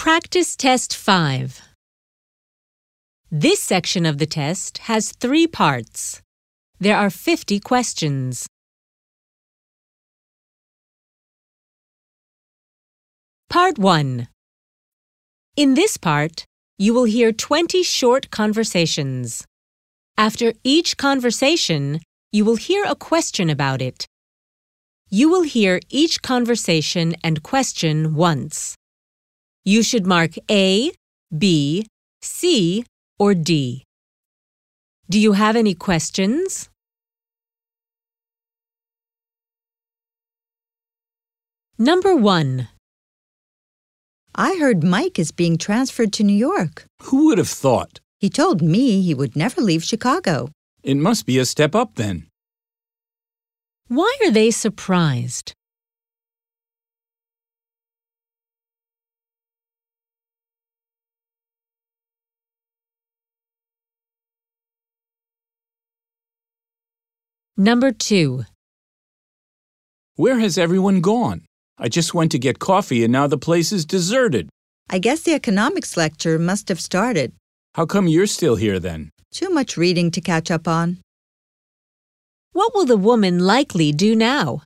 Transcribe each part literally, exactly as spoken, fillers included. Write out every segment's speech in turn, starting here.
Practice Test five. This section of the test has three parts. There are fifty questions. Part one. In this part, you will hear twenty short conversations. After each conversation, you will hear a question about it. You will hear each conversation and question once. You should mark A, B, C, or D. Do you have any questions? Number one. I heard Mike is being transferred to New York. Who would have thought? He told me he would never leave Chicago. It must be a step up then. Why are they surprised? Number two. Where has everyone gone? I just went to get coffee and now the place is deserted. I guess the economics lecture must have started. How come you're still here then? Too much reading to catch up on. What will the woman likely do now?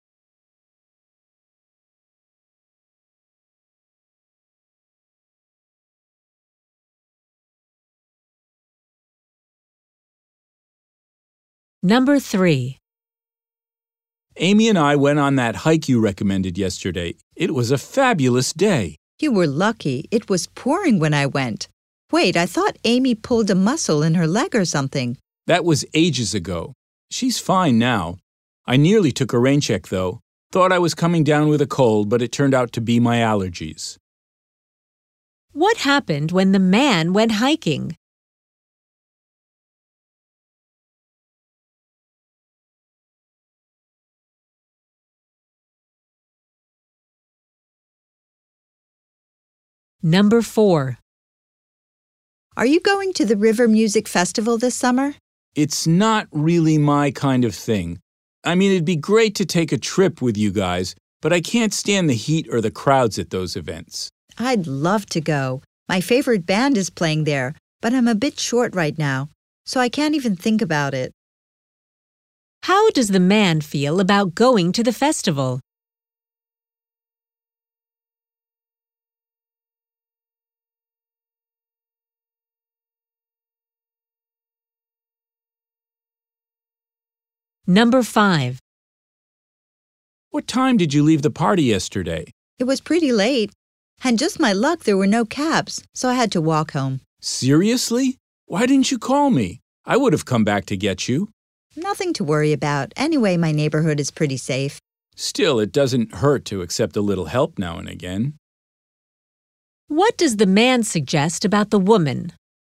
Number three. Amy and I went on that hike you recommended yesterday. It was a fabulous day. You were lucky. It was pouring when I went. Wait, I thought Amy pulled a muscle in her leg or something. That was ages ago. She's fine now. I nearly took a rain check, though. Thought I was coming down with a cold, but it turned out to be my allergies. What happened when the man went hiking? Number four. Are you going to the River Music Festival this summer? It's not really my kind of thing. I mean, it'd be great to take a trip with you guys, but I can't stand the heat or the crowds at those events. I'd love to go. My favorite band is playing there, but I'm a bit short right now, so I can't even think about it. How does the man feel about going to the festival? Number five. What time did you leave the party yesterday? It was pretty late, and just my luck there were no cabs, so I had to walk home. Seriously? Why didn't you call me? I would have come back to get you. Nothing to worry about. Anyway, my neighborhood is pretty safe. Still, it doesn't hurt to accept a little help now and again. What does the man suggest about the woman?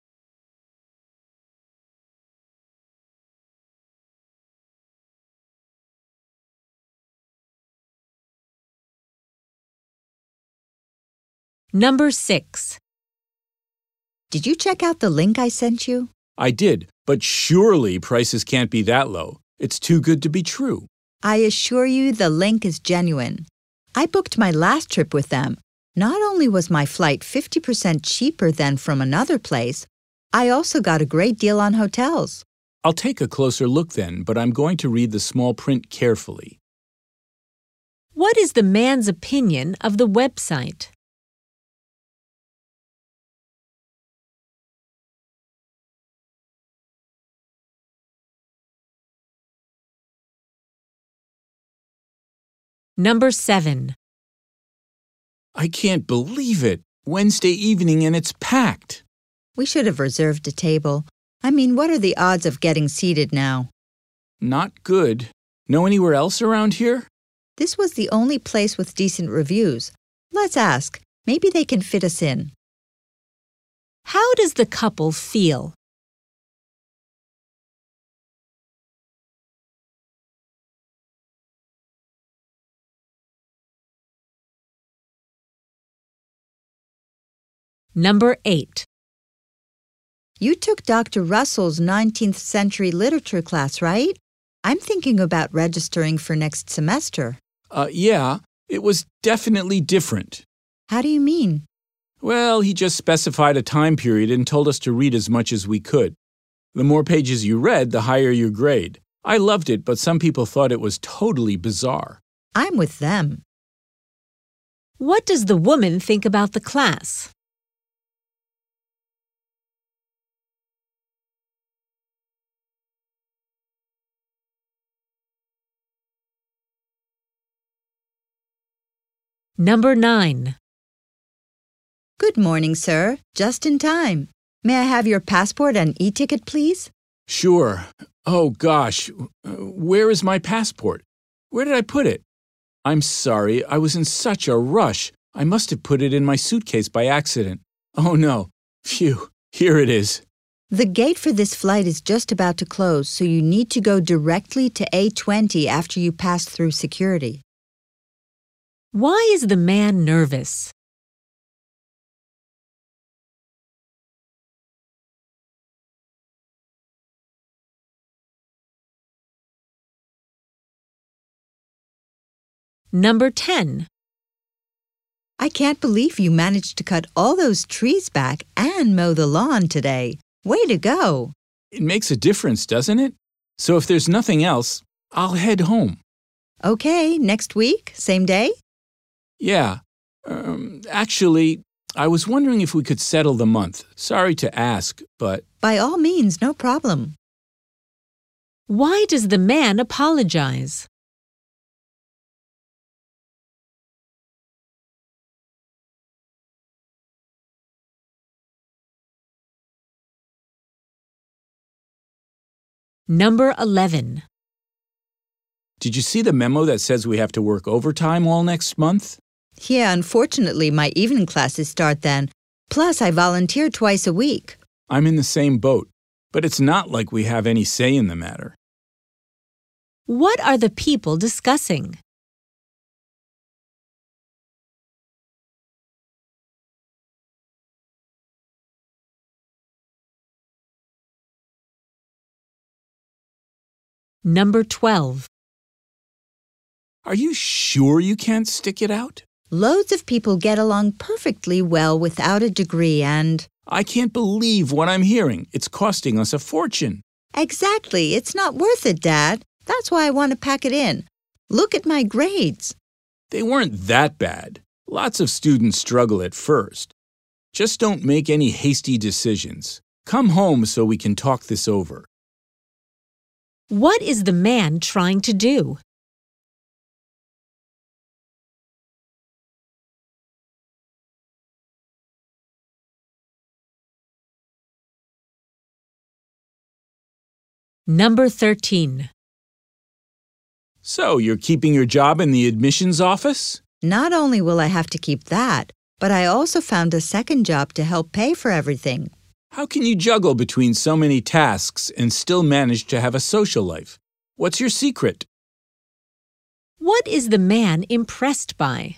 Number six. Did you check out the link I sent you? I did, but surely prices can't be that low. It's too good to be true. I assure you the link is genuine. I booked my last trip with them. Not only was my flight fifty percent cheaper than from another place, I also got a great deal on hotels. I'll take a closer look then, but I'm going to read the small print carefully. What is the man's opinion of the website? Number seven. I can't believe it. Wednesday evening and it's packed. We should have reserved a table. I mean, what are the odds of getting seated now? Not good. Know anywhere else around here? This was the only place with decent reviews. Let's ask. Maybe they can fit us in. How does the couple feel? Number eight. You took Doctor Russell's nineteenth century literature class, right? I'm thinking about registering for next semester. Uh, yeah, it was definitely different. How do you mean? Well, he just specified a time period and told us to read as much as we could. The more pages you read, the higher your grade. I loved it, but some people thought it was totally bizarre. I'm with them. What does the woman think about the class? Number nine. Good morning, sir. Just in time. May I have your passport and e-ticket, please? Sure. Oh, gosh. Uh, Where is my passport? Where did I put it? I'm sorry. I was in such a rush. I must have put it in my suitcase by accident. Oh, no. Phew. Here it is. The gate for this flight is just about to close, so you need to go directly to A twenty after you pass through security. Why is the man nervous? Number ten. I can't believe you managed to cut all those trees back and mow the lawn today. Way to go! It makes a difference, doesn't it? So if there's nothing else, I'll head home. Okay, next week, same day? Yeah. Um, actually, I was wondering if we could settle the month. Sorry to ask, but... By all means, no problem. Why does the man apologize? Number eleven. Did you see the memo that says we have to work overtime all next month? Yeah, unfortunately, my evening classes start then. Plus, I volunteer twice a week. I'm in the same boat, but it's not like we have any say in the matter. What are the people discussing? Number twelve. Are you sure you can't stick it out? Loads of people get along perfectly well without a degree and… I can't believe what I'm hearing. It's costing us a fortune. Exactly. It's not worth it, Dad. That's why I want to pack it in. Look at my grades. They weren't that bad. Lots of students struggle at first. Just don't make any hasty decisions. Come home so we can talk this over. What is the man trying to do? Number thirteen. So, you're keeping your job in the admissions office? Not only will I have to keep that, but I also found a second job to help pay for everything. How can you juggle between so many tasks and still manage to have a social life? What's your secret? What is the man impressed by?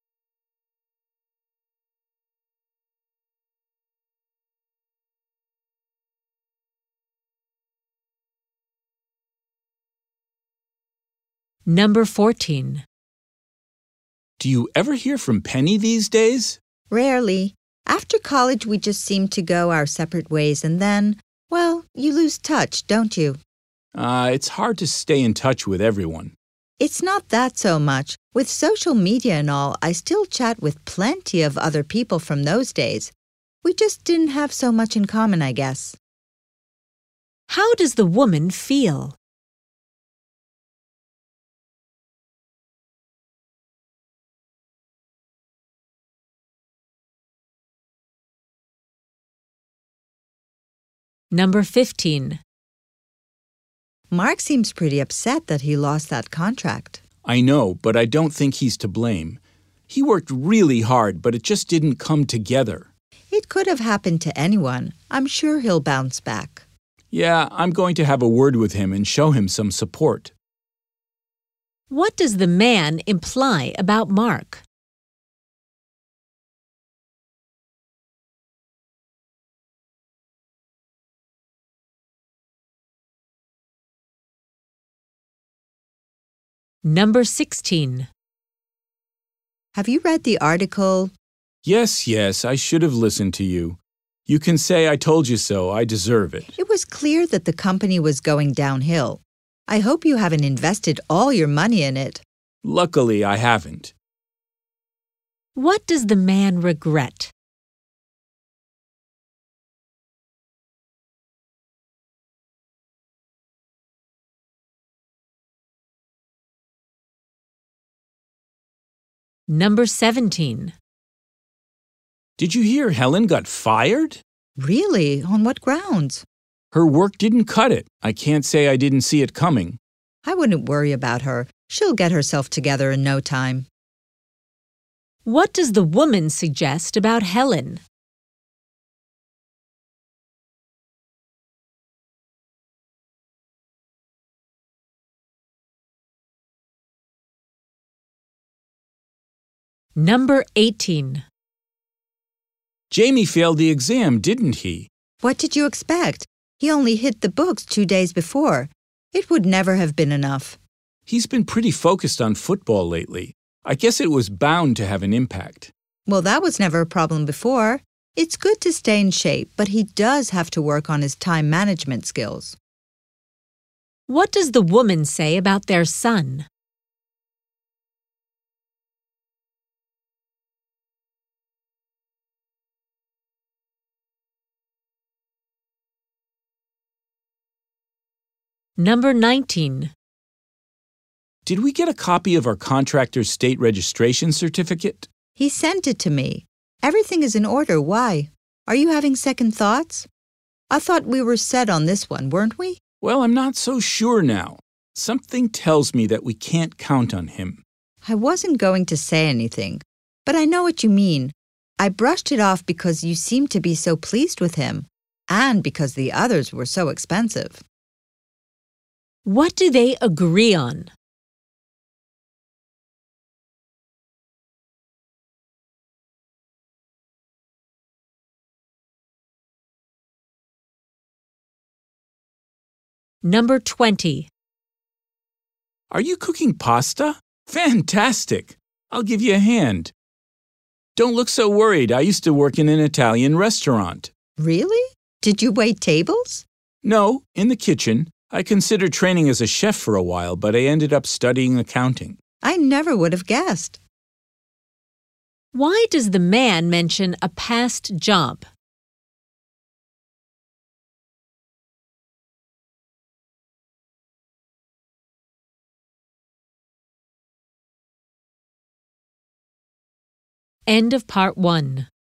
Number fourteen. Do you ever hear from Penny these days? Rarely. After college, we just seem to go our separate ways and then, well, you lose touch, don't you? Uh, it's hard to stay in touch with everyone. It's not that so much. With social media and all, I still chat with plenty of other people from those days. We just didn't have so much in common, I guess. How does the woman feel? Number fifteen. Mark seems pretty upset that he lost that contract. I know, but I don't think he's to blame. He worked really hard, but it just didn't come together. It could have happened to anyone. I'm sure he'll bounce back. Yeah, I'm going to have a word with him and show him some support. What does the man imply about Mark? Number sixteen. Have you read the article, Yes, yes, I should have listened to you. You can say I told you so. I deserve it. It was clear that the company was going downhill. I hope you haven't invested all your money in it. Luckily, I haven't. What does the man regret? Number seventeen. Did you hear Helen got fired? Really? On what grounds? Her work didn't cut it. I can't say I didn't see it coming. I wouldn't worry about her. She'll get herself together in no time. What does the woman suggest about Helen? Number eighteen. Jamie failed the exam, didn't he? What did you expect? He only hit the books two days before. It would never have been enough. He's been pretty focused on football lately. I guess it was bound to have an impact. Well, that was never a problem before. It's good to stay in shape, but he does have to work on his time management skills. What does the woman say about their son? Number nineteen. Did we get a copy of our contractor's state registration certificate? He sent it to me. Everything is in order. Why? Are you having second thoughts? I thought we were set on this one, weren't we? Well, I'm not so sure now. Something tells me that we can't count on him. I wasn't going to say anything, but I know what you mean. I brushed it off because you seemed to be so pleased with him, and because the others were so expensive. What do they agree on? Number twenty. Are you cooking pasta? Fantastic! I'll give you a hand. Don't look so worried. I used to work in an Italian restaurant. Really? Did you wait tables? No, in the kitchen. I considered training as a chef for a while, but I ended up studying accounting. I never would have guessed. Why does the man mention a past job? End of part one.